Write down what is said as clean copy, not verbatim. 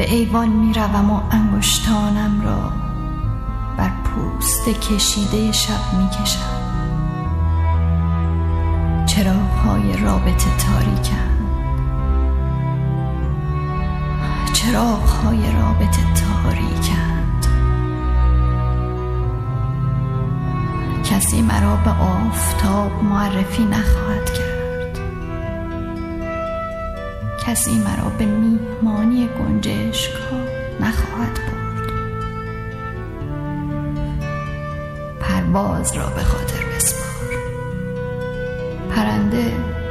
به ایوان می روم و انگشتانم را بر پوست کشیده شب می کشم. چراغ‌های رابطه تاریکند، چراغ‌های رابطه تاریکند. کسی مرا به آفتاب معرفی نخواهد کرد، کسی مرا به میهمانی گنجشک‌ها نخواهد برد. پرواز را به خاطر بسپار، پرنده